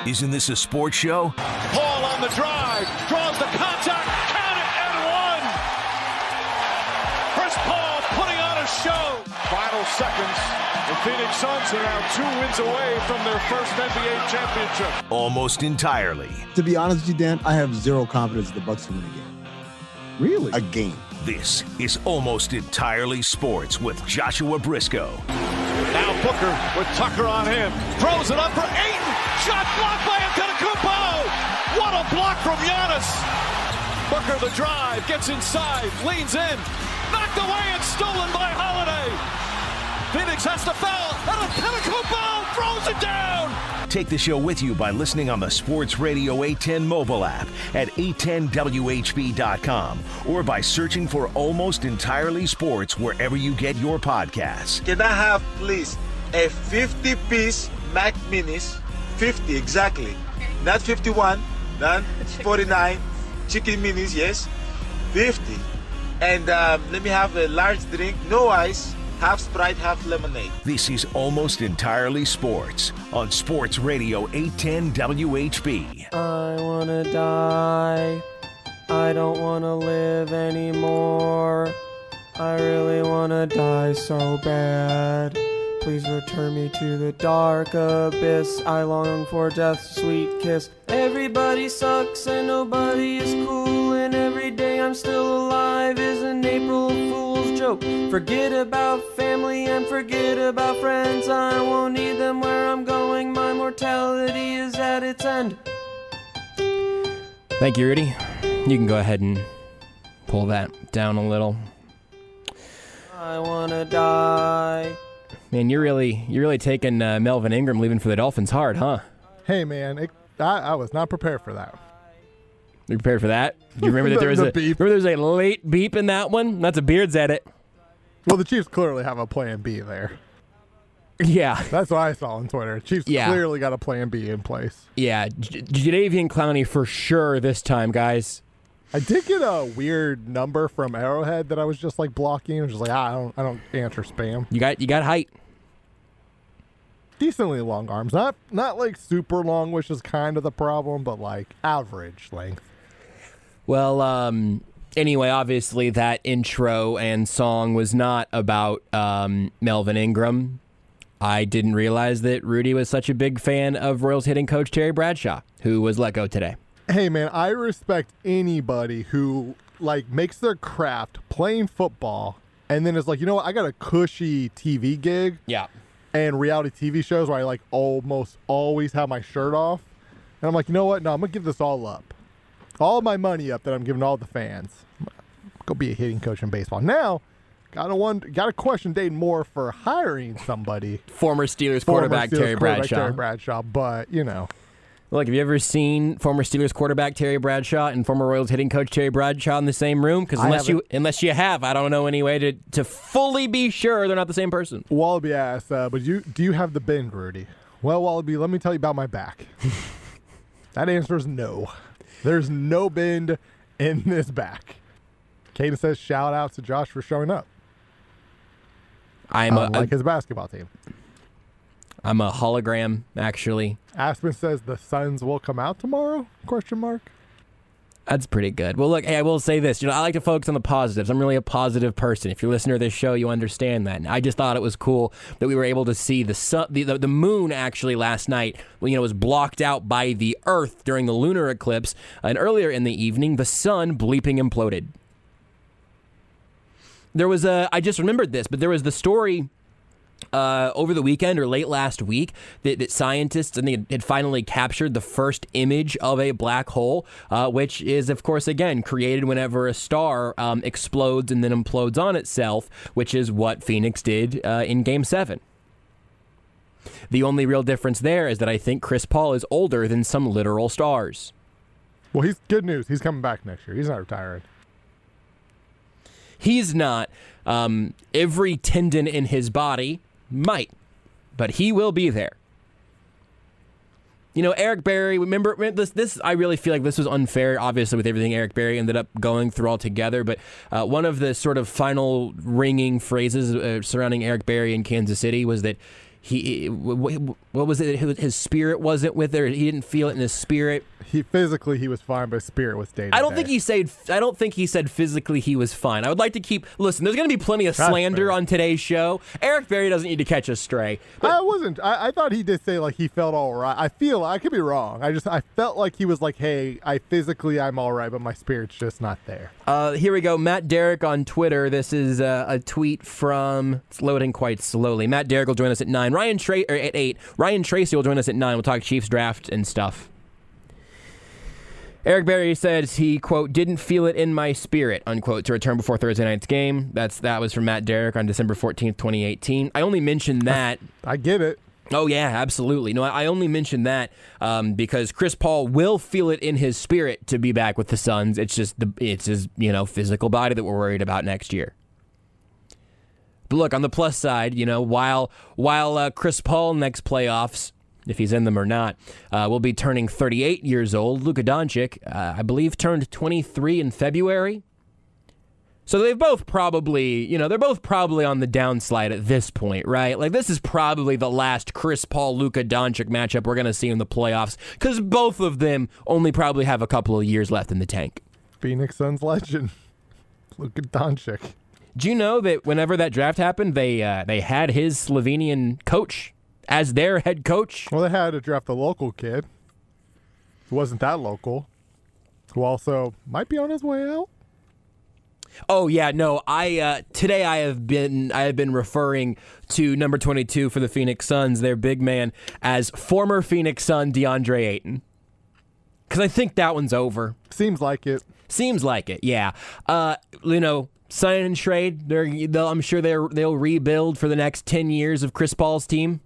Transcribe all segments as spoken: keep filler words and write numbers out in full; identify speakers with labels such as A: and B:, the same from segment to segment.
A: Isn't this a sports show?
B: Paul on the drive, draws the contact, count it, and one! Chris Paul putting on a show. Final seconds, the Phoenix Suns are now two wins away from their first N B A championship.
A: Almost entirely.
C: To be honest with you, Dan, I have zero confidence the Bucks can win a game.
D: Really?
C: A game.
A: This is Almost Entirely Sports with Joshua Briscoe.
B: Now Booker with Tucker on him. Throws it up for Ayton. Shot blocked by Antetokounmpo. What a block from Giannis. Booker the drive, gets inside, leans in. Knocked away and stolen by Holiday. Phoenix has to foul. And Antetokounmpo throws it down.
A: Take the show with you by listening on the Sports Radio eight ten mobile app at eight ten W H B dot com or by searching for Almost Entirely Sports wherever you get your podcasts.
E: Can I have, please, a fifty-piece Mac Minis? fifty, exactly. Not fifty-one, not forty-nine. Chicken Minis, yes. fifty. And um, let me have a large drink, no ice. Half Sprite, half lemonade.
A: This is Almost Entirely Sports on Sports Radio eight ten W H B.
F: I wanna die. I don't wanna live anymore. I really wanna die so bad. Please return me to the dark abyss. I long for death's sweet kiss. Everybody sucks and nobody is cool, and every day I'm still alive is an April Fool's joke. Forget about family and forget about friends. I won't need them where I'm going. My mortality is at its end.
G: Thank you, Rudy. You can go ahead and pull that down a little.
F: I wanna die.
G: Man, you're really you're really taking uh, Melvin Ingram leaving for the Dolphins hard, huh?
D: Hey, man, it, I, I was not prepared for that.
G: You prepared for that? Do you remember that
D: The-
G: there was
D: the
G: a
D: beep.
G: remember there was a late beep in that one? That's a Beards edit.
D: Well, the Chiefs clearly have a plan B there.
G: Yeah,
D: That's what I saw on Twitter. Chiefs
G: Yeah.
D: clearly got a plan B in place.
G: yeah. J- Jadeveon Clowney for sure this time, guys.
D: I did get a weird number from Arrowhead that I was just like blocking. I was just like, ah, I don't, I don't answer spam.
G: You got you got height.
D: Decently long arms, not not like super long, which is kind of the problem, but like average length.
G: Well, um, anyway, obviously that intro and song was not about um, Melvin Ingram. I didn't realize that Rudy was such a big fan of Royals hitting coach Terry Bradshaw, who was let go today.
D: Hey, man, I respect anybody who like makes their craft playing football and then is like, you know what, I got a cushy T V gig.
G: Yeah.
D: And reality T V shows where I like almost always have my shirt off. And I'm like, you know what? No, I'm going to give this all up. All my money up that I'm giving all the fans. Go be a hitting coach in baseball. Now, gotta wonder, gotta question Dayton Moore for hiring somebody.
G: Former Steelers
D: Former
G: quarterback
D: Steelers
G: Terry
D: quarterback
G: Bradshaw.
D: Terry Bradshaw, but, you know.
G: Look, have you ever seen former Steelers quarterback Terry Bradshaw and former Royals hitting coach Terry Bradshaw in the same room? Because unless you unless you have, I don't know any way to, to fully be sure they're not the same person.
D: Wallaby asked, uh, but you do you have the bend, Rudy? Well, Wallaby, let me tell you about my back. That answer is no. There's no bend in this back. Caden says, shout out to Josh for showing up.
G: I'm a,
D: like
G: a
D: his basketball team.
G: I'm a hologram, actually.
D: Aspen says the Suns will come out tomorrow? Question mark.
G: That's pretty good. Well, look, hey, I will say this. You know, I like to focus on the positives. I'm really a positive person. If you're a listener to this show, you understand that. And I just thought it was cool that we were able to see the sun, the, the, the moon actually last night. You know, was blocked out by the Earth during the lunar eclipse. And earlier in the evening, the sun bleeping imploded. There was a, I just remembered this, but there was the story uh, over the weekend or late last week that, that scientists and they had finally captured the first image of a black hole, uh, which is, of course, again, created whenever a star um, explodes and then implodes on itself, which is what Phoenix did uh, in Game seven. The only real difference there is that I think Chris Paul is older than some literal stars.
D: Well, he's good news. He's coming back next year. He's not retiring.
G: He's not. Um, every tendon in his body might, but he will be there. You know, Eric Berry, remember this, this, I really feel like this was unfair, obviously, with everything Eric Berry ended up going through altogether, but uh, one of the sort of final ringing phrases uh, surrounding Eric Berry in Kansas City was that he what was it? His spirit wasn't with her. He didn't feel it in his spirit.
D: He physically he was fine, but his spirit was day to
G: I don't
D: day.
G: think he said. I don't think he said physically he was fine. I would like to keep. Listen, there's going to be plenty of
D: That's
G: slander
D: fair.
G: on today's show. Eric Berry doesn't need to catch us stray. But
D: I wasn't. I, I thought he did say like he felt all right. I feel I could be wrong. I just I felt like he was like, hey, I physically I'm all right, but my spirit's just not there.
G: Uh, here we go. Matt Derrick on Twitter. This is uh, a tweet from. It's loading quite slowly. Matt Derrick will join us at nine. Ryan Tra- or at eight. Ryan Tracy will join us at nine. We'll talk Chiefs draft and stuff. Eric Berry says he, quote, didn't feel it in my spirit, unquote, to return before Thursday night's game. That's That was from Matt Derrick on December fourteenth, twenty eighteen. I only mentioned that.
D: I get it.
G: Oh, yeah, absolutely. No, I only mentioned that um, because Chris Paul will feel it in his spirit to be back with the Suns. It's just the it's his, you know, physical body that we're worried about next year. But look, on the plus side, you know, while while uh, Chris Paul next playoffs, if he's in them or not, uh, will be turning thirty-eight years old. Luka Doncic, uh, I believe, turned twenty-three in February. So they've both probably, you know, they're both probably on the downslide at this point, right? Like, this is probably the last Chris Paul, Luka Doncic matchup we're going to see in the playoffs because both of them only probably have a couple of years left in the tank.
D: Phoenix Suns legend, Luka Doncic.
G: Do you know that whenever that draft happened, they uh, they had his Slovenian coach as their head coach?
D: Well, they had to draft a local kid who wasn't that local, who also might be on his way out.
G: Oh yeah, no. I uh, today I have been I have been referring to number twenty-two for the Phoenix Suns, their big man, as former Phoenix Sun DeAndre Ayton, because I think that one's over.
D: Seems like it.
G: Seems like it. Yeah. Uh, you know, sign and trade. They're, they'll, I'm sure they they'll rebuild for the next ten years of Chris Paul's team.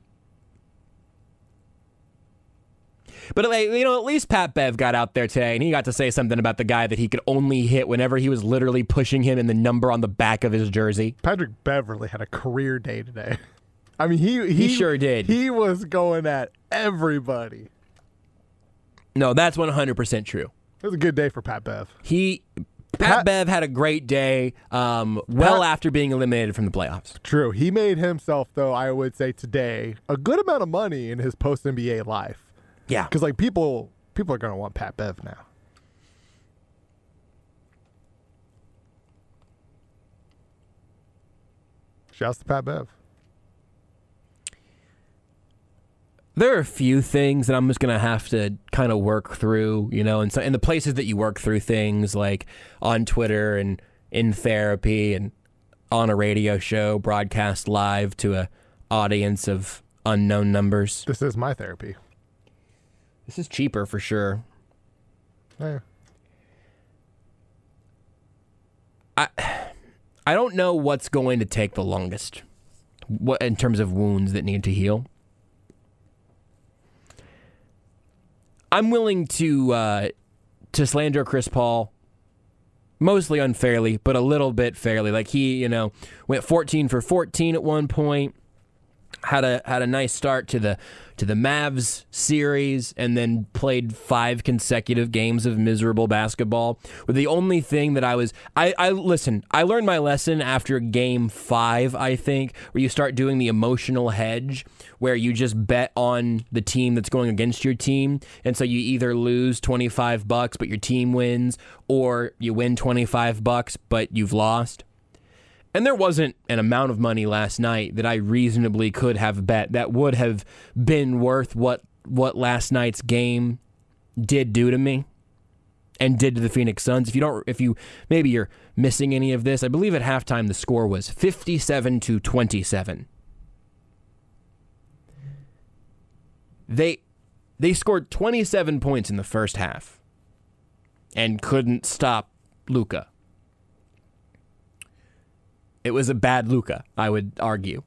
G: But, you know, at least Pat Bev got out there today, and he got to say something about the guy that he could only hit whenever he was literally pushing him in the number on the back of his jersey.
D: Patrick Beverley had a career day today. I mean, he
G: He
D: he,
G: sure did.
D: He was going at everybody.
G: No, that's one hundred percent true.
D: It was a good day for Pat Bev.
G: He... Pat,
D: Pat
G: Bev had a great day um, well
D: Pat,
G: after being eliminated from the playoffs.
D: True. He made himself, though, I would say today, a good amount of money in his post-N B A life.
G: Yeah.
D: Because, like, people people are going to want Pat Bev now. Shouts to Pat Bev.
G: There are a few things that I'm just going to have to kind of work through, you know, and so in the places that you work through things, like on Twitter and in therapy and on a radio show, broadcast live to a audience of unknown numbers.
D: This is my therapy.
G: This is cheaper for sure.
D: Yeah.
G: I I don't know what's going to take the longest what in terms of wounds that need to heal. I'm willing to uh, to slander Chris Paul, mostly unfairly, but a little bit fairly. Like he, you know, went fourteen for fourteen at one point, had a had a nice start to the to the Mavs series, and then played five consecutive games of miserable basketball. With the only thing that I was, I, I listen, I learned my lesson after game five, I think, where you start doing the emotional hedge, where you just bet on the team that's going against your team, and so you either lose twenty-five bucks but your team wins, or you win twenty-five bucks but you've lost. And there wasn't an amount of money last night that I reasonably could have bet that would have been worth what what last night's game did do to me and did to the Phoenix Suns. If you don't, if you maybe you're missing any of this, I believe at halftime the score was fifty-seven to twenty-seven. They they scored twenty-seven points in the first half and couldn't stop Luka. It was a bad Luka, I would argue.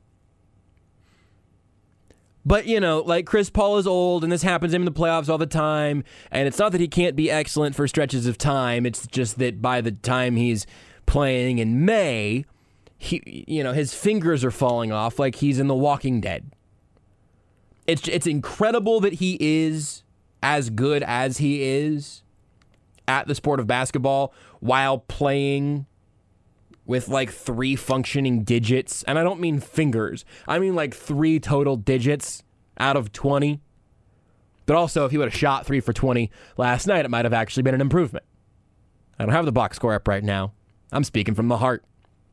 G: But, you know, like Chris Paul is old, and this happens to him in the playoffs all the time, and it's not that he can't be excellent for stretches of time, it's just that by the time he's playing in May, he, you know, his fingers are falling off like he's in The Walking Dead. It's it's incredible that he is as good as he is at the sport of basketball while playing with like three functioning digits, and I don't mean fingers, I mean like three total digits out of twenty. But also, if he would have shot three for twenty last night, it might have actually been an improvement. I don't have the box score up right now. I'm speaking from the heart.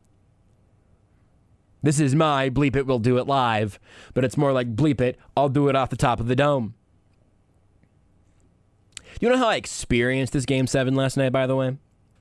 G: This is my bleep it, we'll do it live, but it's more like bleep it, I'll do it off the top of the dome. You know how I experienced this Game seven last night, by the way?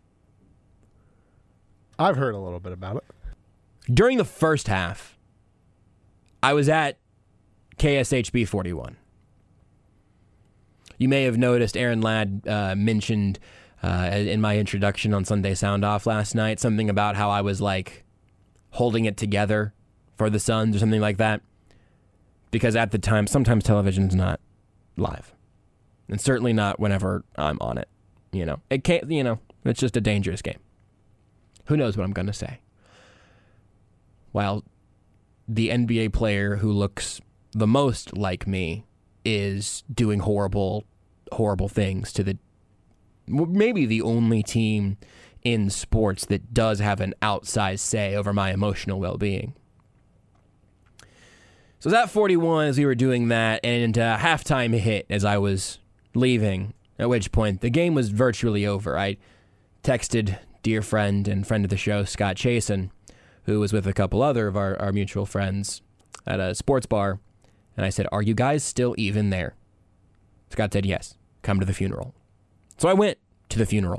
D: I've heard a little bit about it.
G: During the first half, I was at K S H B forty-one. You may have noticed Aaron Ladd uh, mentioned uh, in my introduction on Sunday Sound Off last night something about how I was like holding it together for the Suns or something like that. Because at the time, sometimes television's not live. And certainly not whenever I'm on it. You know, it can't, you know, it's just a dangerous game. Who knows what I'm going to say? While the N B A player who looks the most like me is doing horrible, horrible things to the, maybe the only team in sports that does have an outsized say over my emotional well-being. So it was at forty-one as we were doing that, and uh, halftime hit as I was leaving, at which point the game was virtually over. I texted dear friend and friend of the show, Scott Chasen, who was with a couple other of our, our mutual friends at a sports bar, and I said, are you guys still even there? Scott said, yes, come to the funeral. So I went to the funeral.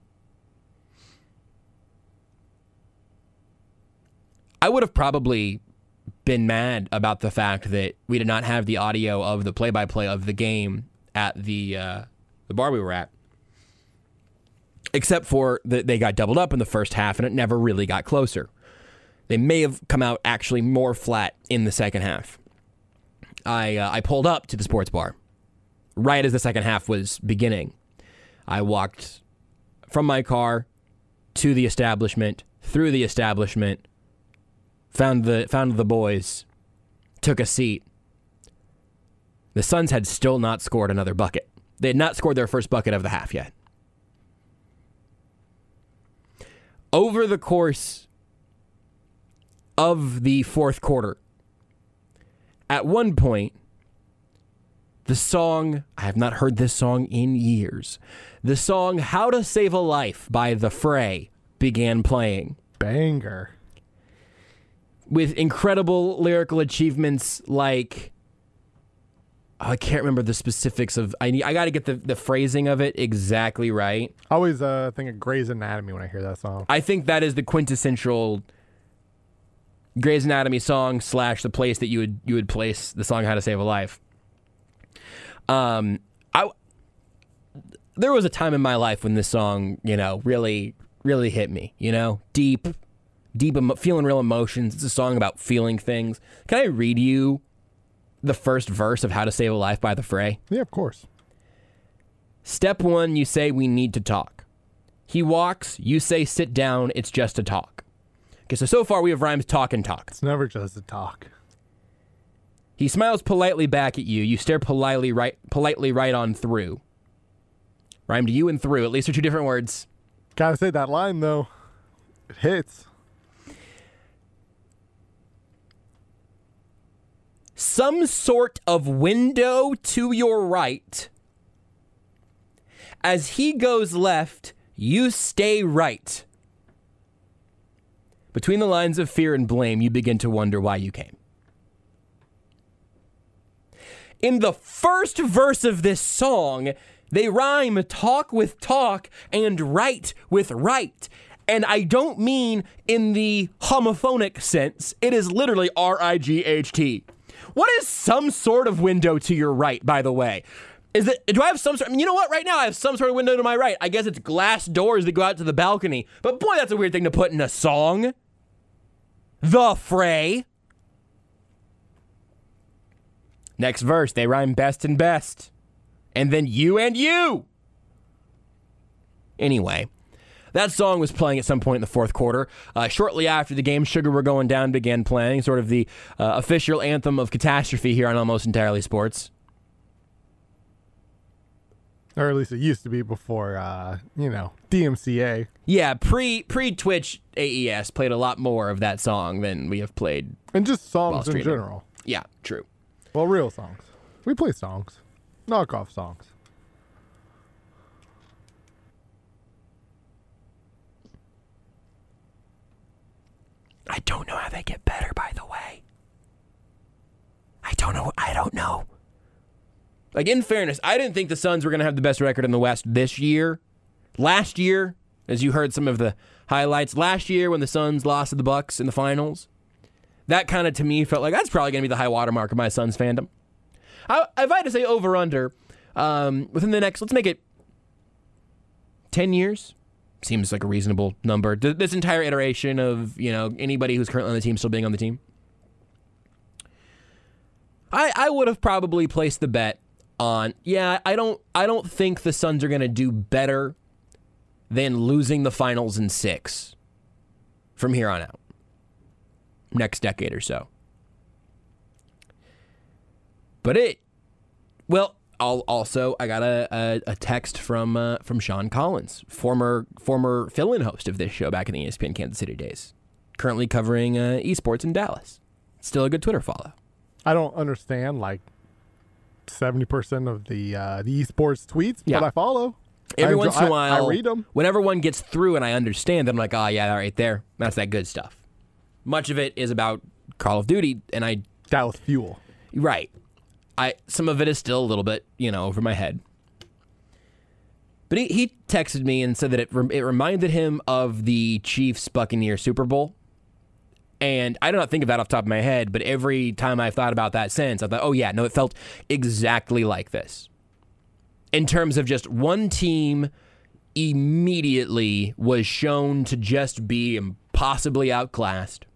G: I would have probably been mad about the fact that we did not have the audio of the play-by-play of the game at the uh, the bar we were at. Except for that they got doubled up in the first half and it never really got closer. They may have come out actually more flat in the second half. I uh, I pulled up to the sports bar right as the second half was beginning. I walked from my car to the establishment, through the establishment, found the found the boys, took a seat. The Suns had still not scored another bucket. They had not scored their first bucket of the half yet. Over the course of the fourth quarter, at one point, the song, I have not heard this song in years, the song How to Save a Life by The Fray began playing.
D: Banger.
G: With incredible lyrical achievements like, oh, I can't remember the specifics of, I need, I got to get the, the phrasing of it exactly right.
D: I always uh, think of Grey's Anatomy when I hear that song.
G: I think that is the quintessential Grey's Anatomy song slash the place that you would you would place the song How to Save a Life. Um, I there was a time in my life when this song, you know, really really hit me. You know, deep, deep, emo- feeling real emotions. It's a song about feeling things. Can I read you the first verse of How to Save a Life by The Fray?
D: Yeah, of course.
G: Step one, you say we need to talk. He walks, you say sit down, it's just a talk. Okay, so so far we have rhymes talk and talk.
D: It's never just a talk.
G: He smiles politely back at you. You stare politely right, politely right on through. Rhymed you and through. At least are two different words.
D: Gotta say that line, though. It hits.
G: Some sort of window to your right. As he goes left, you stay right. Between the lines of fear and blame, you begin to wonder why you came. In the first verse of this song, they rhyme talk with talk and right with right. And I don't mean in the homophonic sense. It is literally R I G H T. What is some sort of window to your right, by the way? Is it, do I have some sort, I mean, you know what? Right now I have some sort of window to my right. I guess it's glass doors that go out to the balcony. But boy, that's a weird thing to put in a song. The Fray. Next verse, they rhyme best and best. And then you and you. Anyway, that song was playing at some point in the fourth quarter. Uh, shortly after the game, Sugar We're Going Down began playing, sort of the uh, official anthem of catastrophe here on Almost Entirely Sports.
D: Or at least it used to be before, uh, you know, D M C A.
G: Yeah, pre pre Twitch A E S played a lot more of that song than we have played.
D: And just songs in
G: streaming.
D: general.
G: Yeah, true.
D: Well, real songs. We play songs. Knockoff songs.
G: I don't know how they get better, by the way. I don't know. I don't know. Like, in fairness, I didn't think the Suns were going to have the best record in the West this year. Last year, as you heard some of the highlights, last year when the Suns lost to the Bucks in the finals, that kind of, to me, felt like that's probably going to be the high watermark of my Suns fandom. I, if I had to say over-under, um, within the next, let's make it ten years. Seems like a reasonable number. This entire iteration of, you know, anybody who's currently on the team still being on the team. I I would have probably placed the bet on, yeah, I don't I don't think the Suns are going to do better than losing the finals in six from here on out. Next decade or so. But it, well, I'll also, I got a, a, a text from uh, from Sean Collins, former former fill-in host of this show back in the E S P N Kansas City days, currently covering uh, esports in Dallas. Still a good Twitter follow.
D: I don't understand like seventy percent of the uh, the esports tweets,
G: Yeah.
D: but I follow.
G: Every
D: I
G: once
D: enjoy-
G: in a
D: I-
G: while,
D: I read them.
G: whenever one gets through and I understand, I'm like, oh yeah, that right there, that's that good stuff. Much of it is about Call of Duty, and I,
D: Dallas Fuel.
G: right, I some of it is still a little bit, you know, over my head. But he, he texted me and said that it it reminded him of the Chiefs Buccaneers Super Bowl. And I do not think of that off the top of my head, but every time I've thought about that since, I thought, oh yeah, no, it felt exactly like this. In terms of just one team immediately was shown to just be impossibly outclassed.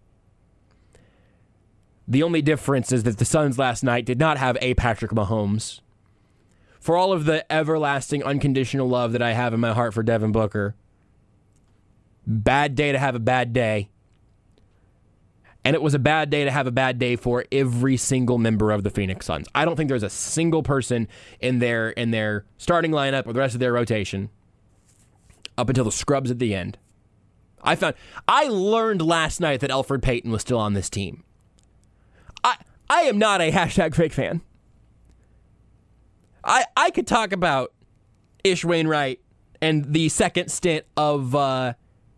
G: The only difference is that the Suns last night did not have a Patrick Mahomes. For all of the everlasting unconditional love that I have in my heart for Devin Booker, bad day to have a bad day. And it was a bad day to have a bad day for every single member of the Phoenix Suns. I don't think there's a single person in their in their starting lineup or the rest of their rotation up until the scrubs at the end. I found I learned last night that Elfrid Payton was still on this team. I I am not a hashtag fake fan. I I could talk about Ish Wainwright and the second stint of uh,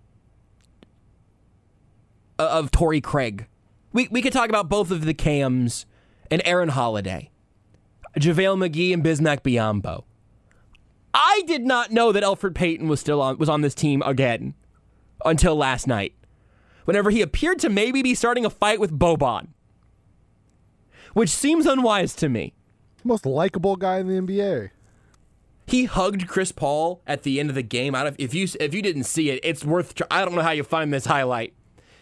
G: of Torrey Craig. We we could talk about both of the Cams and Aaron Holiday, JaVale McGee and Bismack Biyombo. I did not know that Elfrid Payton was still on was on this team again until last night, whenever he appeared to maybe be starting a fight with Boban, which seems unwise to me.
D: Most likable guy in the N B A.
G: He hugged Chris Paul at the end of the game. Out of if you if you didn't see it, it's worth. Tr- I don't know how you find this highlight,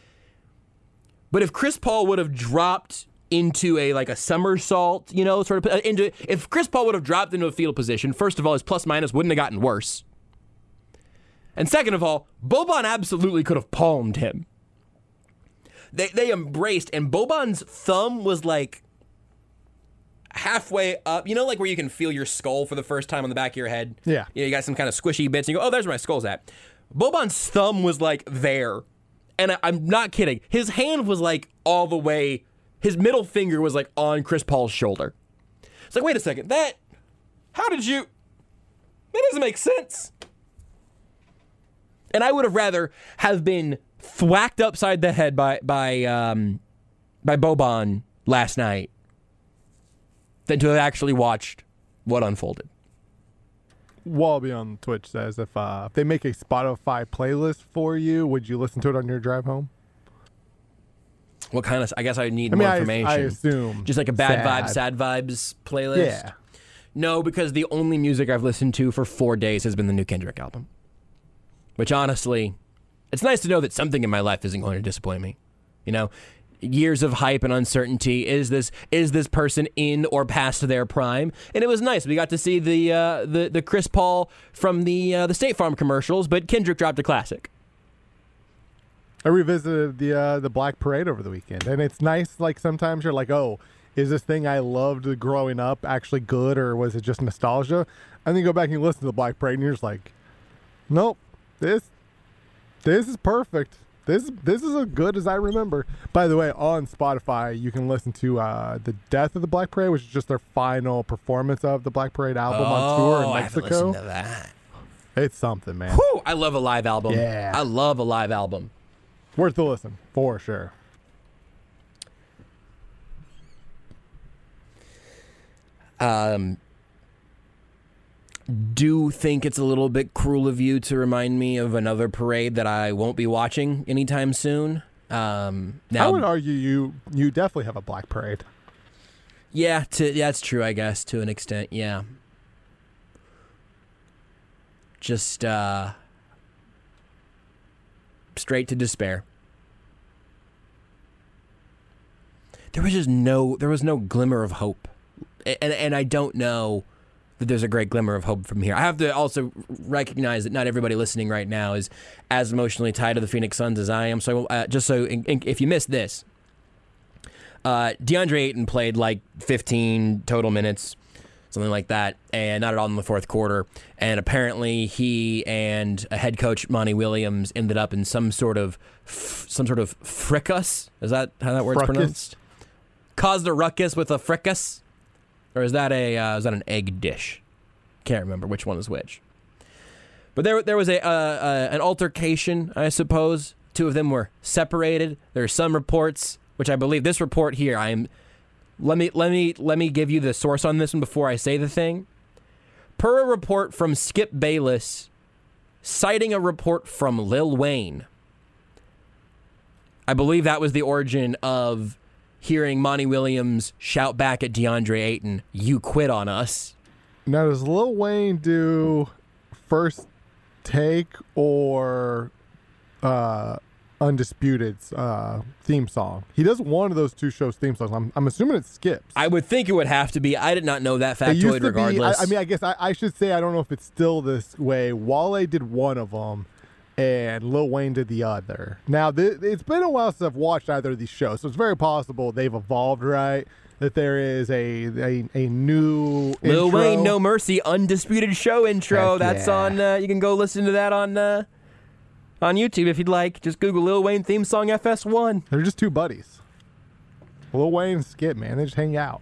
G: but if Chris Paul would have dropped into a like a somersault, you know, sort of uh, into if Chris Paul would have dropped into a fetal position, first of all, his plus minus wouldn't have gotten worse, and second of all, Boban absolutely could have palmed him. They they embraced, and Boban's thumb was like halfway up, you know, like where you can feel your skull for the first time on the back of your head.
D: Yeah.
G: You know, you got some kind of squishy bits, and you go, oh, there's where my skull's at. Boban's thumb was like there. And I, I'm not kidding. His hand was like all the way, his middle finger was like on Chris Paul's shoulder. It's like, wait a second, that, how did you, that doesn't make sense. And I would have rather have been thwacked upside the head by, by, um, by Boban last night than to have actually watched what unfolded.
D: Walby on Twitch says if uh, if they make a Spotify playlist for you, would you listen to it on your drive home?
G: What kind of, I guess I need
D: I mean,
G: more
D: I,
G: information.
D: I assume.
G: Just like a bad
D: sad.
G: vibes, sad vibes playlist?
D: Yeah.
G: No, because the only music I've listened to for four days has been the new Kendrick album. Which honestly, it's nice to know that something in my life isn't going to disappoint me. You know? Years of hype and uncertainty. Is this is this person in or past their prime? And it was nice. We got to see the uh, the the Chris Paul from the uh, the State Farm commercials, but Kendrick dropped a classic.
D: I revisited the uh, the Black Parade over the weekend, and it's nice. Like sometimes you're like, oh, is this thing I loved growing up actually good, or was it just nostalgia? And then you go back and you listen to the Black Parade, and you're just like, nope, this this is perfect. This this is as good as I remember. By the way, on Spotify, you can listen to uh, The Death of the Black Parade, which is just their final performance of the Black Parade album
G: oh,
D: on tour in
G: I haven't
D: Mexico.
G: listened to that.
D: It's something, man.
G: Whew, I love a live album.
D: Yeah.
G: I love a live album.
D: Worth the listen, for sure.
G: Um, do think it's a little bit cruel of you to remind me of another parade that I won't be watching anytime soon. Um, now,
D: I would argue you you definitely have a Black Parade.
G: Yeah, to, yeah, that's true, I guess, to an extent, yeah. Just uh, straight to despair. There was just no, there was no glimmer of hope. And, and I don't know that there's a great glimmer of hope from here. I have to also recognize that not everybody listening right now is as emotionally tied to the Phoenix Suns as I am. So uh, just so in, in, if you missed this, uh, DeAndre Ayton played like fifteen total minutes, something like that, and not at all in the fourth quarter. And apparently he and a head coach, Monty Williams, ended up in some sort of f- some sort of fracas. Is that how that word's
D: Fracas?
G: pronounced? Caused a ruckus with a fracas? Or is that a uh, is that an egg dish? Can't remember which one is which. But there there was a uh, uh, an altercation, I suppose. Two of them were separated. There are some reports, which I believe this report here. I'm let me let me let me give you the source on this one before I say the thing. Per a report from Skip Bayless, citing a report from Lil Wayne. I believe that was the origin of hearing Monty Williams shout back at DeAndre Ayton, "You quit on us."
D: Now, does Lil Wayne do First Take or uh, Undisputed's uh, theme song? He does one of those two shows' theme songs. I'm, I'm assuming it skips.
G: I would think it would have to be. I did not know that
D: It used
G: factoid
D: to be-
G: regardless.
D: I, I mean, I guess I, I should say I don't know if it's still this way. Wale did one of them, and Lil Wayne did the other. Now, th- it's been a while since I've watched either of these shows, so it's very possible they've evolved, right? That there is a a, a new
G: Lil
D: intro.
G: Wayne, No Mercy, Undisputed Show intro.
D: Heck
G: That's
D: yeah.
G: on. Uh, you can go listen to that on uh, on YouTube if you'd like. Just Google Lil Wayne theme song F S one.
D: They're just two buddies. Lil Wayne and Skip, man, they just hang out.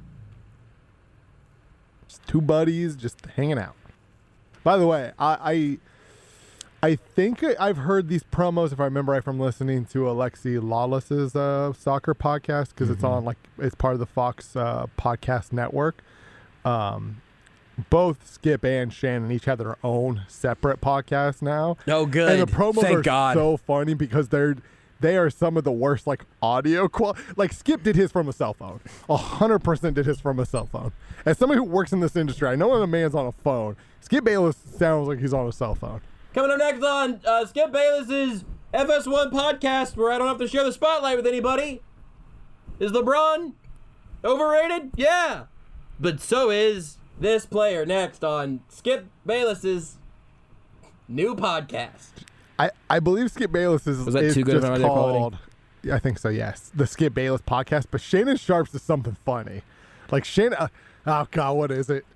D: Just two buddies just hanging out. By the way, I... I I think I've heard these promos, if I remember right, from listening to Alexi Lawless's uh, soccer podcast, because mm-hmm. it's on, like, it's part of the Fox uh, podcast network. Um, both Skip and Shannon each have their own separate podcast now.
G: Oh, good.
D: And the promos
G: Thank
D: are
G: God.
D: so funny because they're they are some of the worst, like, audio quality. Like, Skip did his from a cell phone. A hundred percent did his from a cell phone. As somebody who works in this industry, I know when a man's on a phone. Skip Bayless sounds like he's on a cell phone.
G: Coming up next on uh, Skip Bayless's F S one podcast, where I don't have to share the spotlight with anybody. Is LeBron overrated? Yeah. But so is this player. Next on Skip Bayless's new podcast.
D: I, I believe Skip Bayless is,
G: Was that
D: is
G: too good of
D: just
G: an audio quality?
D: called, I think so, yes. The Skip Bayless podcast. But Shannon Sharp's is something funny. Like, Shannon, uh, oh, God, what is it?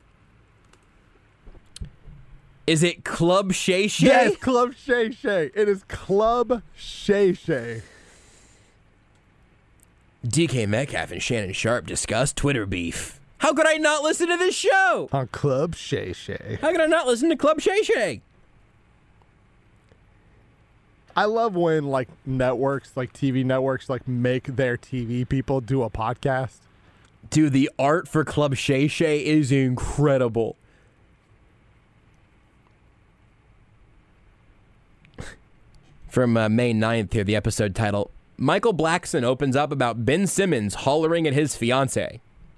G: Is it Club Shay Shay?
D: Yes, Club Shay Shay. It is Club Shay Shay.
G: D K Metcalf and Shannon Sharp discuss Twitter beef. How could I not listen to this show?
D: On Club Shay Shay.
G: How could I not listen to Club Shay Shay?
D: I love when, like, networks, like T V networks, like, make their T V people do a podcast.
G: Dude, the art for Club Shay Shay is incredible. From uh, May ninth here, the episode title, Michael Blackson opens up about Ben Simmons hollering at his fiancée.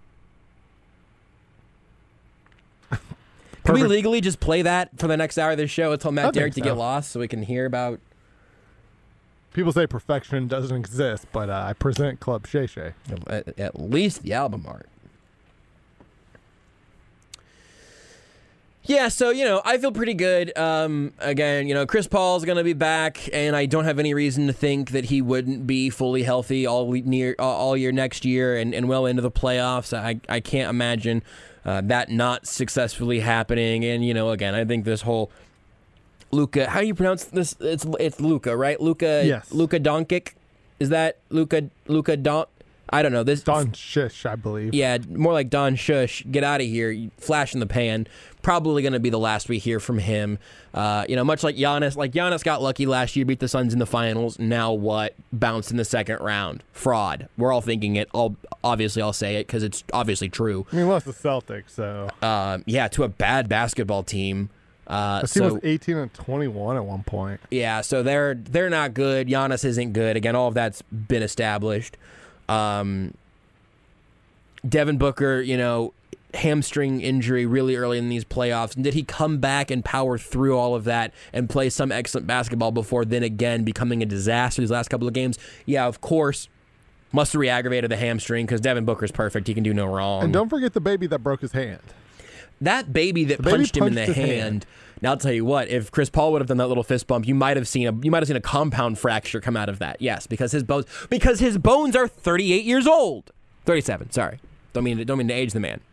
G: Can we legally just play that for the next hour of this show and tell Matt
D: I
G: Derrick to
D: think so.
G: get lost so we can hear about...
D: People say perfection doesn't exist, but uh, I present Club Shay Shay.
G: At, at least the album art. Yeah, so, you know, I feel pretty good. Um, again, you know, Chris Paul's going to be back, and I don't have any reason to think that he wouldn't be fully healthy all we- near all year next year and, and well into the playoffs. I, I can't imagine uh, that not successfully happening. And, you know, again, I think this whole Luka, how do you pronounce this? It's it's Luka, right? Luka,
D: Yes.
G: Luka Doncic? Is that Luka, Luka Don? I don't know. This
D: Don Shish, I believe.
G: Yeah, more like Don Shush. Get out of here. You flash in the pan. Probably going to be the last we hear from him. Uh, you know, much like Giannis. Like, Giannis got lucky last year, beat the Suns in the finals. Now what? Bounced in the second round. Fraud. We're all thinking it. I'll, obviously, I'll say it because it's obviously true.
D: I mean, lost the Celtics, so.
G: Uh, yeah, to a bad basketball team. Uh,
D: The team
G: so,
D: was eighteen and twenty-one at one point.
G: yeah, so they're they're not good. Giannis isn't good. Again, all of that's been established. Um, Devin Booker, you know, hamstring injury really early in these playoffs. And did he come back and power through all of that and play some excellent basketball before then again becoming a disaster these last couple of games? Yeah, of course. Must have re-aggravated the hamstring because Devin Booker's perfect. He can do no wrong.
D: And don't forget the baby that broke his hand.
G: That baby that
D: The baby
G: punched him in the
D: punched his
G: hand.
D: hand.
G: Now I'll tell you what: if Chris Paul would have done that little fist bump, you might have seen a you might have seen a compound fracture come out of that. Yes, because his bones because his bones are thirty-eight years old. thirty-seven. Sorry, don't mean to, don't mean to age the man.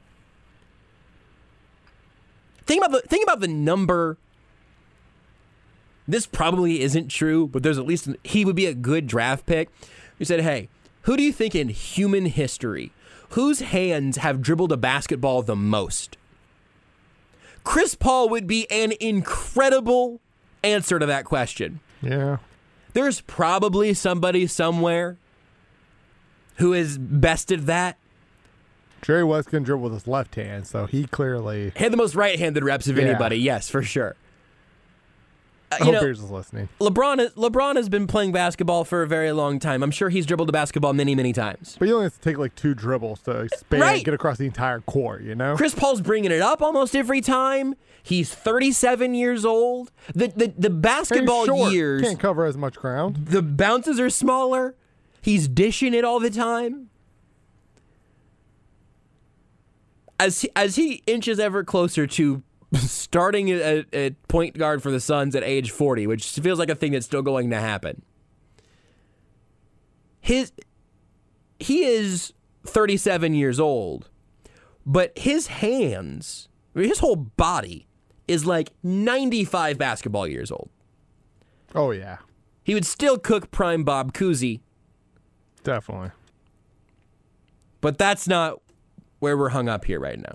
G: Think about the think about the number. This probably isn't true, but there's at least he would be a good draft pick. You said, hey, who do you think in human history whose hands have dribbled a basketball the most? Chris Paul would be an incredible answer to that question.
D: Yeah.
G: There's probably somebody somewhere who has bested that.
D: Jerry West can dribble with his left hand, so he clearly.
G: Had the most right-handed reps of
D: Yeah.
G: anybody, yes, for sure. Uh,
D: I
G: you
D: hope
G: know,
D: Bears is listening.
G: LeBron, LeBron has been playing basketball for a very long time. I'm sure he's dribbled a basketball many, many times.
D: But you only have to take like two dribbles to expand,
G: Right.
D: get across the entire court, you know?
G: Chris Paul's bringing it up almost every time. He's thirty-seven years old. The the, the
D: He's
G: basketball
D: short.
G: years,
D: Can't cover as much ground.
G: the bounces are smaller. He's dishing it all the time. As he, as he inches ever closer to starting at, at point guard for the Suns at age forty, which feels like a thing that's still going to happen. His he is thirty-seven years old, but his hands, I mean, his whole body is like ninety-five basketball years old.
D: Oh, yeah.
G: He would still cook prime Bob Cousy,
D: Definitely.
G: but that's not where we're hung up here right now.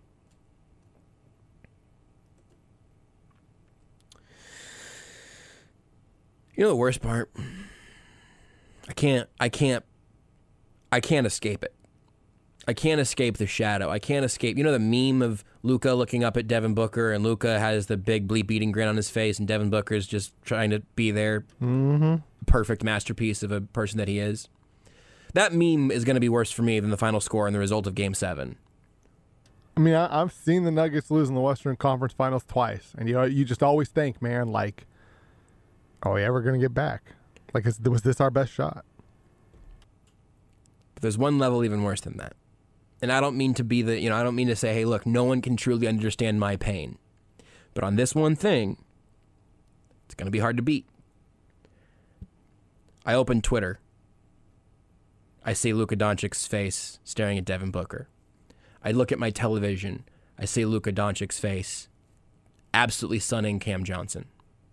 G: You know the worst part? I can't I can't I can't escape it. I can't escape the shadow. I can't escape. You know the meme of Luka looking up at Devin Booker, and Luka has the big bleep eating grin on his face, and Devin Booker is just trying to be there. Mm-hmm. Perfect masterpiece of a person that he is. That meme is going to be worse for me than the final score and the result of Game Seven.
D: I mean, I, I've seen the Nuggets lose in the Western Conference Finals twice, and you know, you just always think, man, like, are we ever going to get back? Like, is, was this our best shot?
G: But there's one level even worse than that. And I don't mean to be the, you know, I don't mean to say, hey, look, no one can truly understand my pain. But on this one thing, it's going to be hard to beat. I open Twitter. I see Luka Doncic's face staring at Devin Booker. I look at my television. I see Luka Doncic's face absolutely sunning Cam Johnson.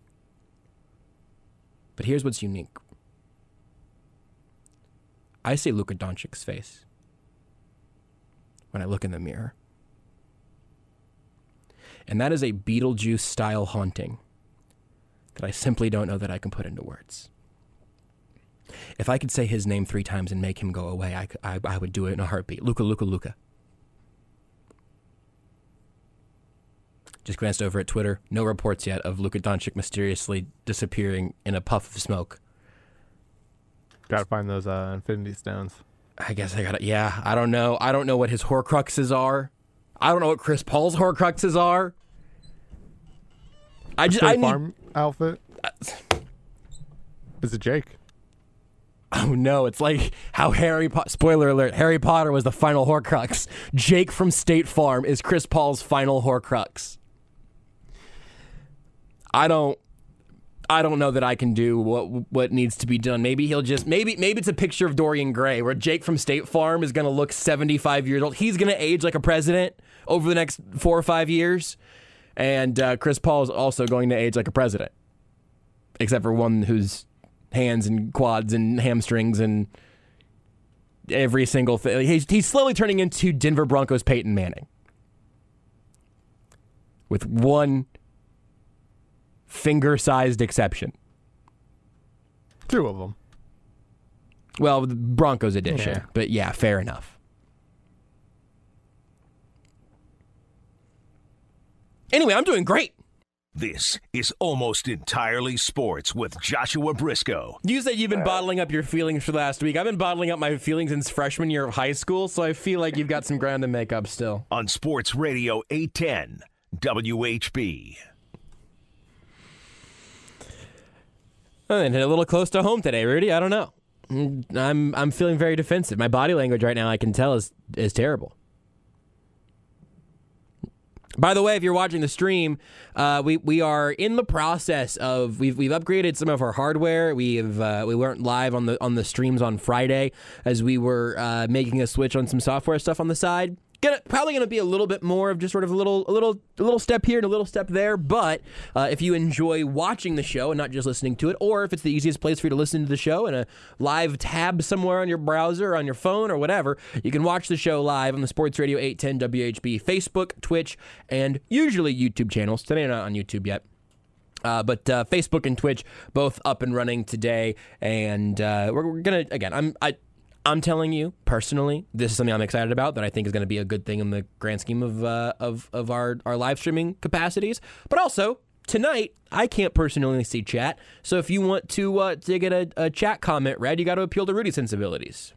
G: But here's what's unique. I see Luka Doncic's face when I look in the mirror. And that is a Beetlejuice-style haunting that I simply don't know that I can put into words. If I could say his name three times and make him go away, I, could, I, I would do it in a heartbeat. Luka, Luka, Luka. Just glanced over at Twitter. No reports yet of Luka Doncic mysteriously disappearing in a puff of smoke.
D: Got to find those uh, Infinity Stones.
G: I guess I got it. Yeah, I don't know. I don't know what his Horcruxes are. I don't know what Chris Paul's Horcruxes are. I just
D: State
G: I need.
D: Farm outfit. Is it Jake?
G: Oh no! It's like how Harry. Po- Spoiler alert: Harry Potter was the final Horcrux. Jake from State Farm is Chris Paul's final Horcrux. I don't. I don't know that I can do what what needs to be done. Maybe he'll just maybe maybe it's a picture of Dorian Gray where Jake from State Farm is going to look seventy-five years old. He's going to age like a president over the next four or five years, and uh, Chris Paul is also going to age like a president, except for one whose hands and quads and hamstrings and every single thing. He's he's slowly turning into Denver Broncos Peyton Manning, with one finger-sized exception.
D: Two of them.
G: Well, the Broncos edition.
D: Yeah.
G: But yeah, fair enough. Anyway, I'm doing great.
A: This is Almost Entirely Sports with Joshua Briscoe.
G: You said you've been bottling up your feelings for last week. I've been bottling up my feelings since freshman year of high school, so I feel like you've got some ground to make up still.
A: On Sports Radio eight ten W H B.
G: And hit a little close to home today, Rudy. I don't know. I'm I'm feeling very defensive. My body language right now, I can tell, is is terrible. By the way, if you're watching the stream, uh, we we are in the process of we've we've upgraded some of our hardware. We've uh, we weren't live on the on the streams on Friday as we were uh, making a switch on some software stuff on the side. Gonna, probably going to be a little bit more of just sort of a little, a little, a little step here and a little step there. But uh, if you enjoy watching the show and not just listening to it, or if it's the easiest place for you to listen to the show in a live tab somewhere on your browser, or on your phone, or whatever, you can watch the show live on the Sports Radio eight ten W H B Facebook, Twitch, and usually YouTube channels. Today, I'm not on YouTube yet. Uh, but uh, Facebook and Twitch both up and running today, and uh, we're, we're gonna again. I'm I. I'm telling you, personally, this is something I'm excited about that I think is going to be a good thing in the grand scheme of uh, of of our, our live streaming capacities. But also, tonight, I can't personally see chat. So if you want to, uh, to get a, a chat comment read, you got to appeal to Rudy's sensibilities.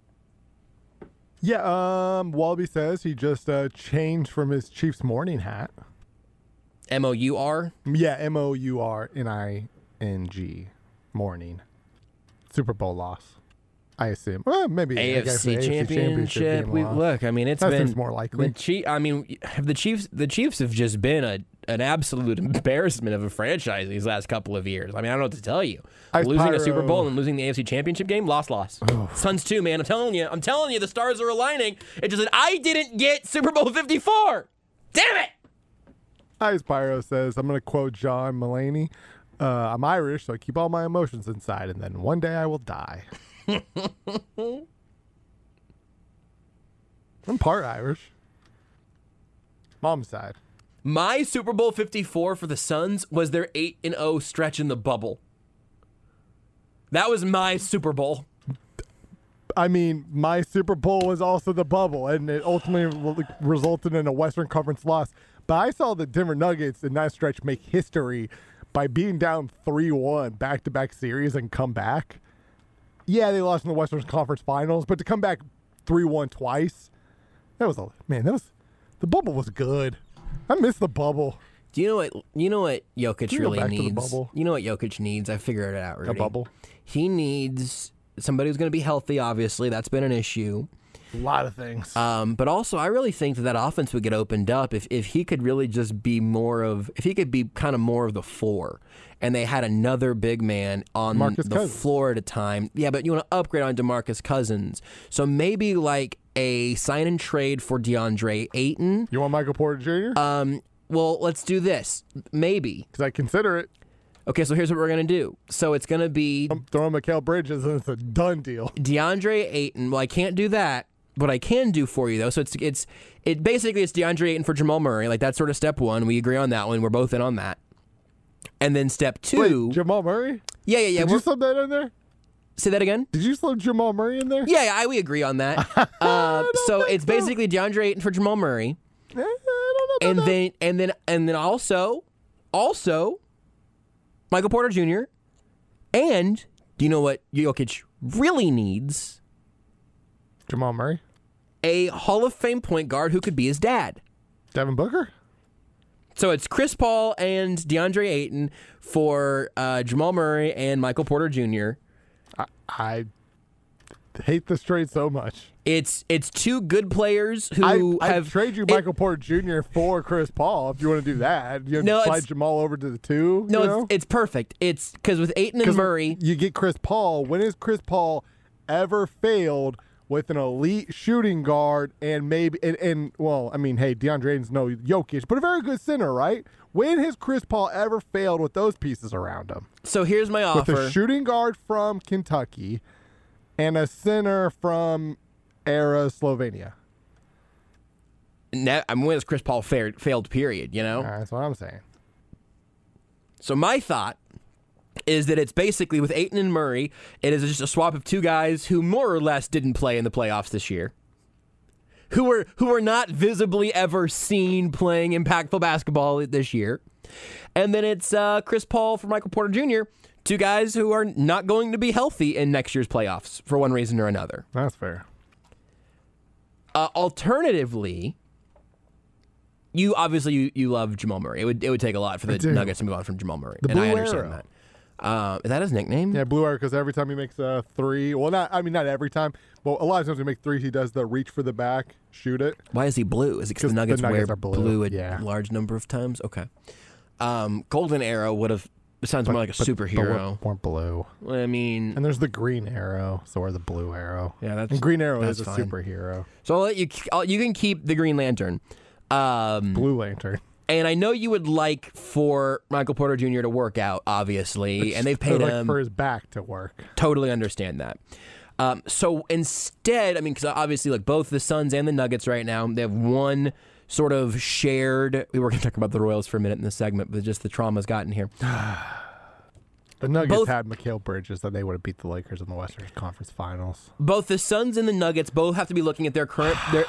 D: Yeah, um, Wallaby says he just uh, changed from his Chiefs morning hat.
G: M O U R?
D: Yeah, M O U R N I N G. Morning. Super Bowl loss. I assume. Well, maybe
G: A F C
D: A F C
G: Championship. We, look, I mean, it's
D: that
G: been
D: seems more likely.
G: The Chief, I mean, the Chiefs. The Chiefs have just been a an absolute embarrassment of a franchise these last couple of years. I mean, I don't know what to tell you.
D: Ice
G: losing
D: Pyro.
G: a Super Bowl and losing the A F C Championship game, loss, loss.
D: Oh.
G: Suns too, man. I'm telling you. I'm telling you, the stars are aligning. It just that I didn't get Super Bowl fifty-four. Damn it!
D: Ice Pyro says, I'm going to quote John Mulaney. Uh, I'm Irish, so I keep all my emotions inside, and then one day I will die. I'm part Irish. Mom's side.
G: My Super Bowl fifty-four for the Suns was their eight and oh stretch in the bubble. That was my Super Bowl.
D: I mean, my Super Bowl was also the bubble, and it ultimately resulted in a Western Conference loss. But I saw the Denver Nuggets in that stretch make history by being down three one back-to-back series and come back. Yeah, they lost in the Western Conference Finals, but to come back three one twice, that was a man. That was the bubble was good. I miss the bubble.
G: Do you know what? You know what Jokic
D: you go
G: really
D: back to the
G: needs.
D: bubble?
G: You know what Jokic needs. I figured it out. Rudy.
D: A bubble.
G: He needs somebody who's going to be healthy. Obviously, that's been an issue.
D: A lot of things.
G: Um, but also, I really think that that offense would get opened up if if he could really just be more of if he could be kind of more of the four, and they had another big man on
D: DeMarcus
G: the
D: Cousins.
G: floor at a time. Yeah, but you want to upgrade on DeMarcus Cousins, so maybe like a sign and trade for DeAndre Ayton.
D: You want Michael Porter Junior?
G: Um, well, let's do this. Maybe.
D: Because I consider it.
G: Okay, so here's what we're going to do. So it's going to be
D: I'm throwing Mikal Bridges, and it's a done deal.
G: DeAndre Ayton. Well, I can't do that. What I can do for you, though, so it's it's it basically it's DeAndre Ayton for Jamal Murray. Like, that's sort of step one. We agree on that one. We're both in on that. And then step two.
D: Wait, Jamal Murray?
G: Yeah, yeah, yeah.
D: Did
G: we're-
D: you slip that in there?
G: Say that again?
D: Did you slip Jamal Murray in there?
G: Yeah, yeah, I, we agree on that. uh, so it's basically DeAndre Ayton for Jamal Murray.
D: Eh, I don't know
G: And
D: about that.
G: then and then and then also also Michael Porter Junior And do you know what Jokic really needs?
D: Jamal Murray?
G: A Hall of Fame point guard who could be his dad.
D: Devin Booker?
G: So it's Chris Paul and DeAndre Ayton for uh, Jamal Murray and Michael Porter Junior
D: I, I hate this trade so much.
G: It's it's two good players who
D: I,
G: have
D: I'd trade you
G: it,
D: Michael Porter Junior for Chris Paul if you want to do that. You
G: No,
D: slide
G: it's-
D: Jamal over to the two.
G: No,
D: you know?
G: it's, it's perfect. It's because with Ayton and
D: 'Cause
G: Murray,
D: you get Chris Paul. When has Chris Paul ever failed with an elite shooting guard and maybe and, and well, I mean, hey, DeAndre Ayton's no Jokic, but a very good center, right? When has Chris Paul ever failed with those pieces around him?
G: so here's my
D: With
G: offer.
D: a shooting guard from Kentucky and a center from era Slovenia.
G: Ne- I mean, when has Chris Paul failed, failed? Period. You know.
D: That's what I'm saying.
G: So my thought is that it's basically with Ayton and Murray, it is just a swap of two guys who more or less didn't play in the playoffs this year, who were who were not visibly ever seen playing impactful basketball this year, and then it's uh, Chris Paul for Michael Porter Junior, two guys who are not going to be healthy in next year's playoffs for one reason or another.
D: That's fair.
G: Uh, alternatively, you obviously you, you love Jamal Murray. It would it would take a lot for the
D: do.
G: Nuggets to move on from Jamal Murray,
D: The
G: and I
D: Blue
G: understand
D: Arrow.
G: that. Uh, is that his nickname?
D: Yeah, Blue Arrow, because every time he makes a three, well, not I mean not every time, but a lot of times he makes threes, he does the reach for the back, shoot it.
G: Why is he blue? Is it because the
D: 'Cause the
G: Nuggets,
D: Nuggets
G: wear
D: are blue,
G: a
D: yeah.
G: large number of times? Okay. Um, Golden Arrow would have sounds more like a
D: But- but
G: superhero.
D: we're, we're blue.
G: I mean,
D: And there's the green arrow, so we're the blue arrow.
G: yeah, that's
D: And green arrow
G: that's
D: is a
G: fine.
D: superhero.
G: So I'll let you. I'll, you can keep the Green Lantern. Um,
D: Blue Lantern.
G: and I know you would like for Michael Porter Junior to work out, obviously, and they've paid
D: like
G: him.
D: for his back to work.
G: Totally understand that. Um, so instead, I mean, because obviously, like both the Suns and the Nuggets right now, they have one sort of shared. We were going to talk about the Royals for a minute in this segment, but just the trauma's gotten here.
D: The Nuggets
G: Both-
D: had Mikal Bridges, that they would have beat the Lakers in the Western Conference Finals.
G: Both the Suns and the Nuggets both have to be looking at their current. Their,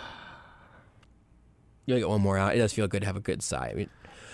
G: you'll get one more out. It does feel good to have a good sigh. I mean,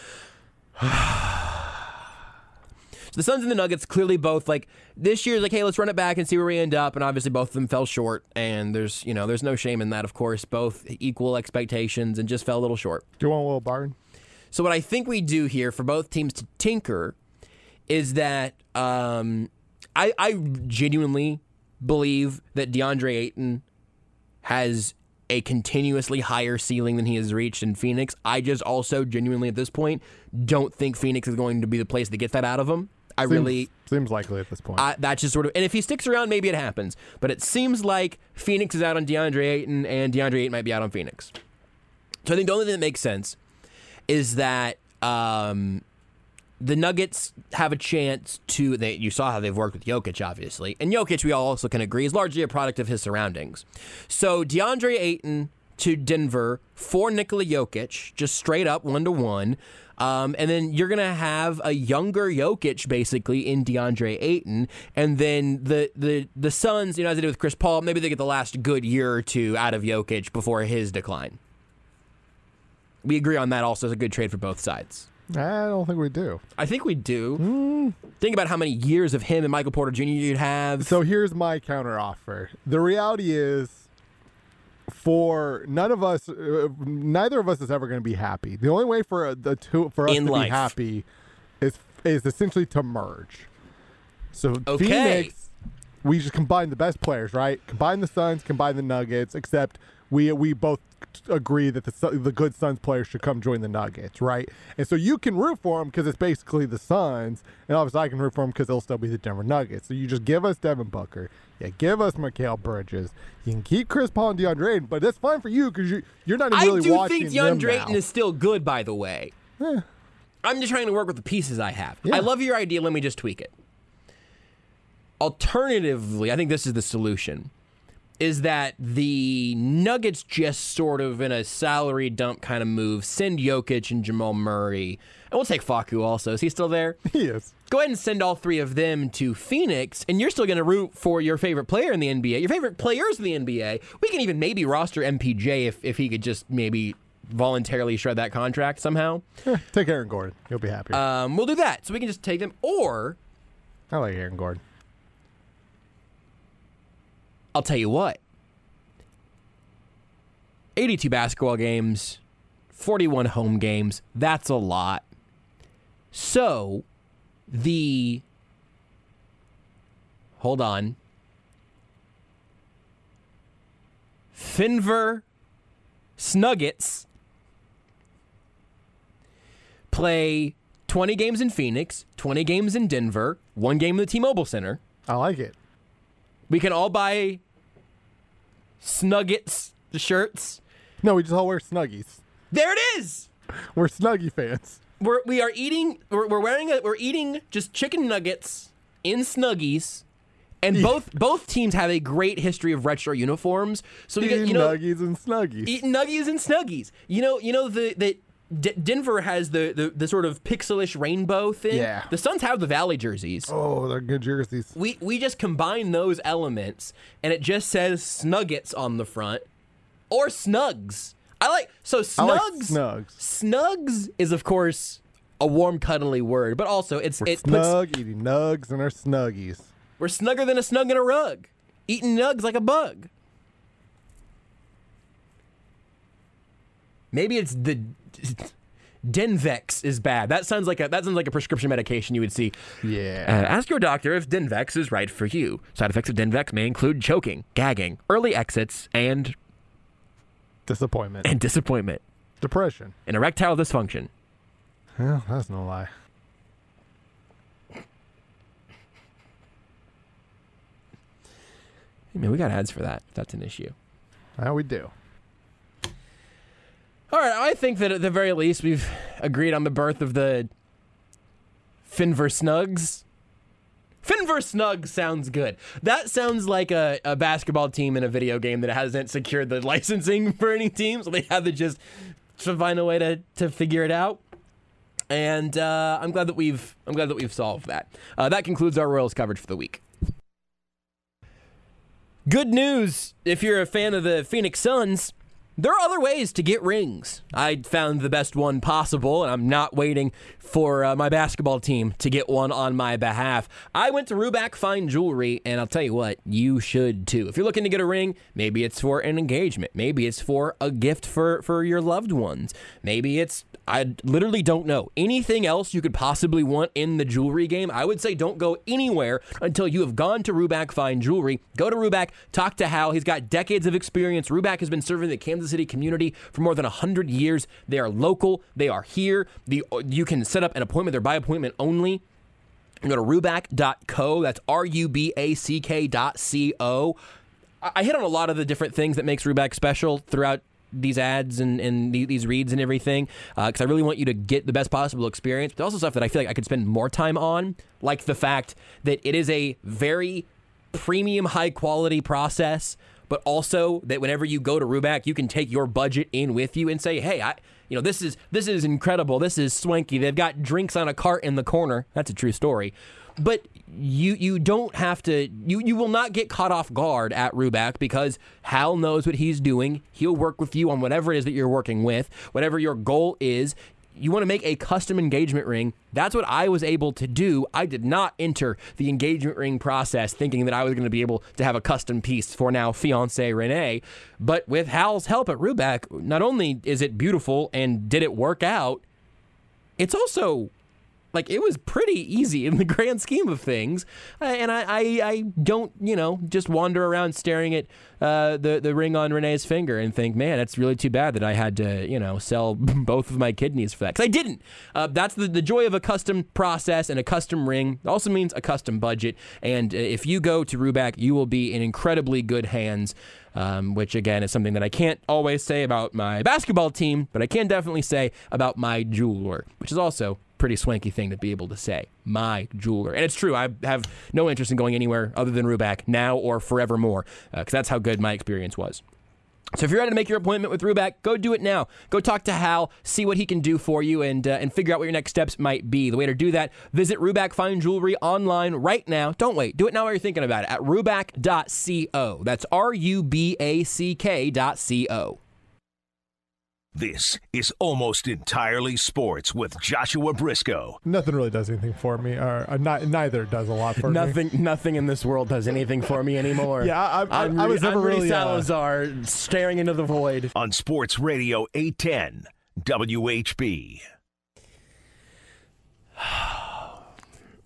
G: so the Suns and the Nuggets clearly both like this year's like, hey, let's run it back and see where we end up. And obviously both of them fell short. And there's you know there's no shame in that. Of course, both equal expectations and just fell a little short.
D: Do you want Will Barton?
G: So what I think we do here for both teams to tinker is that um, I, I genuinely believe that DeAndre Ayton has a continuously higher ceiling than he has reached in Phoenix. I just also genuinely at this point don't think Phoenix is going to be the place that gets that out of him. I
D: Seems,
G: really...
D: seems likely at this point.
G: I, that's just sort of, and if he sticks around, maybe it happens. But it seems like Phoenix is out on DeAndre Ayton, and DeAndre Ayton might be out on Phoenix. So I think the only thing that makes sense is that um, the Nuggets have a chance to. They, you saw how they've worked with Jokic, obviously, and Jokic, we all also can agree, is largely a product of his surroundings. So DeAndre Ayton to Denver for Nikola Jokic, just straight up one to one. Um, and then you're going to have a younger Jokic, basically, in DeAndre Ayton. And then the, the, the Suns, you know, as they did with Chris Paul, maybe they get the last good year or two out of Jokic before his decline. We agree on that also as a good trade for both sides.
D: I don't think we do.
G: I think we do. Think about how many years of him and Michael Porter Junior you'd have.
D: So here's my counter offer. The reality is, for none of us, uh, neither of us is ever going to be happy. The only way for uh, the two for us
G: In
D: to
G: life.
D: be happy is is essentially to merge. So
G: Okay.
D: Phoenix, we just combine the best players, right? Combine the Suns, combine the Nuggets. Except we we both agree that the Su- the good Suns players should come join the Nuggets, right? And so you can root for them because it's basically the Suns, and obviously I can root for them because they'll still be the Denver Nuggets. So you just give us Devin Booker, you give us Mikal Bridges, you can keep Chris Paul and DeAndre Ayton, but that's fine for you because you you're not
G: I
D: really
G: do
D: watching
G: think
D: them
G: DeAndre
D: now.
G: Ayton is still good, by the way.
D: Eh,
G: I'm just trying to work with the pieces I have.
D: Yeah.
G: I love your idea. Let me just tweak it. Alternatively, I think this is the solution, is that the Nuggets just sort of in a salary dump kind of move, send Jokic and Jamal Murray, and we'll take Facu also. Is he still there?
D: he is.
G: Go ahead and send all three of them to Phoenix, and you're still going to root for your favorite player in the N B A, your favorite players in the N B A. We can even maybe roster M P J if, if he could just maybe voluntarily shred that contract somehow.
D: Eh, take Aaron Gordon. You'll be happy.
G: Um, we'll do that. So we can just take them, or
D: I like Aaron Gordon.
G: I'll tell you what. eighty-two basketball games, forty-one home games. That's a lot. So, the... Hold on. Denver Snuggets play twenty games in Phoenix, twenty games in Denver, one game in the T-Mobile Center.
D: I like it.
G: We can all buy Snuggets shirts.
D: No, we just all wear Snuggies.
G: There it is.
D: We're Snuggie fans.
G: We're we are eating. We're, we're wearing. A, we're eating just chicken nuggets in Snuggies, and
D: Yeah.
G: both both teams have a great history of retro uniforms. So we
D: Eating
G: get you know
D: Nuggies and Snuggies.
G: eating nuggies and Snuggies. You know you know the the. D- Denver has the, the, the sort of pixelish rainbow thing.
D: Yeah.
G: The Suns have the Valley jerseys.
D: Oh, they're good jerseys.
G: We we just combine those elements, and it just says Snuggets on the front, or Snugs. I like so Snugs.
D: I like Snugs.
G: Snugs is of course a warm, cuddly word, but also it's
D: We're
G: it puts,
D: snug, eating nugs, and our Snuggies.
G: we're snugger than a snug in a rug, eating nugs like a bug. Maybe it's the Denvex is bad. That sounds like a that sounds like a prescription medication you would see.
D: Yeah.
G: Uh, ask your doctor if Denvex is right for you. Side effects of Denvex may include choking, gagging, early exits, and
D: Disappointment.
G: and disappointment,
D: Depression.
G: and erectile dysfunction.
D: Well, that's no lie.
G: I mean, we got ads for that. That's an issue.
D: How we do.
G: All right, I think that at the very least we've agreed on the birth of the Denver Snugs. Denver Snugs sounds good. That sounds like a, a basketball team in a video game that hasn't secured the licensing for any team, so they have to just to find a way to, to figure it out. And uh, I'm glad that we've I'm glad that we've solved that. Uh, that concludes our Royals coverage for the week. Good news if you're a fan of the Phoenix Suns. There are other ways to get rings. I found the best one possible, and I'm not waiting for uh, my basketball team to get one on my behalf. I went to Ruback Fine Jewelry, and I'll tell you what, you should too. If you're looking to get a ring, maybe it's for an engagement. Maybe it's for a gift for, for your loved ones. Maybe it's, I literally don't know. Anything else you could possibly want in the jewelry game, I would say don't go anywhere until you have gone to Ruback Fine Jewelry. Go to Ruback, talk to Hal. He's got decades of experience. Ruback has been serving the Kansas City community for more than one hundred years. They are local. They are here. The You can set up an appointment. They're by appointment only. You go to ruback dot co. That's R U B A C K dot C O. I hit on a lot of the different things that makes Ruback special throughout these ads and, and these reads and everything, because uh, I really want you to get the best possible experience, but also stuff that I feel like I could spend more time on, like the fact that it is a very premium, high-quality process, but also that whenever you go to Ruback, you can take your budget in with you and say, hey, I, you know, this is this is incredible. This is swanky. They've got drinks on a cart in the corner. That's a true story. But you you don't have to, you, you will not get caught off guard at Ruback because Hal knows what he's doing. He'll work with you on whatever it is that you're working with, whatever your goal is. You want to make a custom engagement ring. That's what I was able to do. I did not enter the engagement ring process thinking that I was going to be able to have a custom piece for now fiancée Renee. But with Hal's help at Ruback, not only is it beautiful and did it work out, it's also, like, it was pretty easy in the grand scheme of things. Uh, and I, I, I don't, you know, just wander around staring at uh, the, the ring on Renee's finger and think, man, it's really too bad that I had to, you know, sell both of my kidneys for that. Because I didn't. Uh, that's the, the joy of a custom process, and a custom ring also means a custom budget. And uh, if you go to Ruback, you will be in incredibly good hands. Um, which, again, is something that I can't always say about my basketball team, but I can definitely say about my jeweler, which is also a pretty swanky thing to be able to say. My jeweler. And it's true. I have no interest in going anywhere other than Ruback now or forevermore, because uh, that's how good my experience was. So if you're ready to make your appointment with Ruback, go do it now. Go talk to Hal, see what he can do for you, and uh, and figure out what your next steps might be. The way to do that, visit Ruback Fine Jewelry online right now. Don't wait. Do it now while you're thinking about it at ruback dot co. That's R U B A C K dot C O.
A: This is Almost Entirely Sports with Joshua Briscoe.
D: Nothing really does anything for me, or uh, not, neither does a lot for
G: nothing,
D: me.
G: Nothing in this world does anything for me anymore.
D: Yeah, I, I,
G: I'm,
D: I was never
G: I'm
D: really
G: Salazar, uh, staring into the void.
A: On Sports Radio eight ten W H B.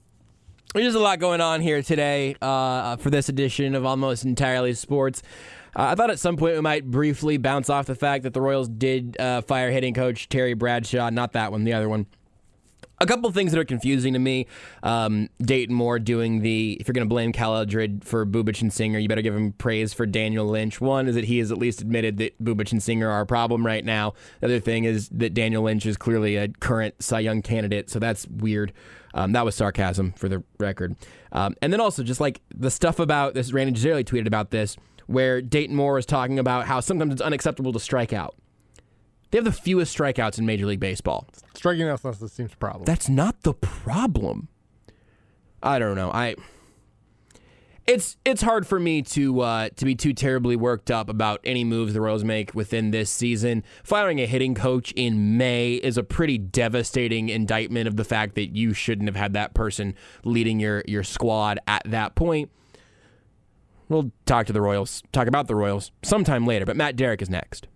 G: There's a lot going on here today uh, for this edition of Almost Entirely Sports. Uh, I thought at some point we might briefly bounce off the fact that the Royals did uh, fire hitting coach Terry Bradshaw. Not that one, the other one. A couple things that are confusing to me. Um, Dayton Moore doing the, if you're going to blame Cal Eldred for Bubic and Singer, you better give him praise for Daniel Lynch. One is that he has at least admitted that Bubic and Singer are a problem right now. The other thing is that Daniel Lynch is clearly a current Cy Young candidate, so that's weird. Um, that was sarcasm for the record. Um, and then also just like the stuff about this, Randy Gisele tweeted about this, where Dayton Moore is talking about how sometimes it's unacceptable to strike out. They have the fewest strikeouts in Major League Baseball.
D: Striking out less seems a problem.
G: That's not the problem. I don't know. I it's it's hard for me to uh, to be too terribly worked up about any moves the Royals make within this season. Firing a hitting coach in May is a pretty devastating indictment of the fact that you shouldn't have had that person leading your your squad at that point. We'll talk to the Royals, talk about the Royals sometime later, but Matt Derrick is next.